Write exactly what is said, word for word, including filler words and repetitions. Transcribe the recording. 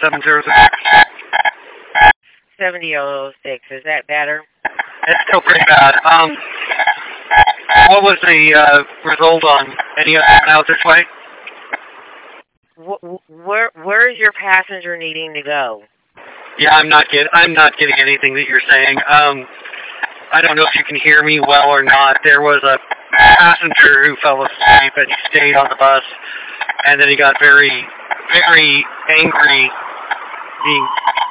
seven zero six. seventy zero six. Is that better? It's still pretty bad. Um, what was the uh, result on any of the out this way? Where where is your passenger needing to go? Yeah, I'm not get I'm not getting anything that you're saying. Um, I don't know if you can hear me well or not. There was a passenger who fell asleep and he stayed on the bus, and then he got very, very angry. He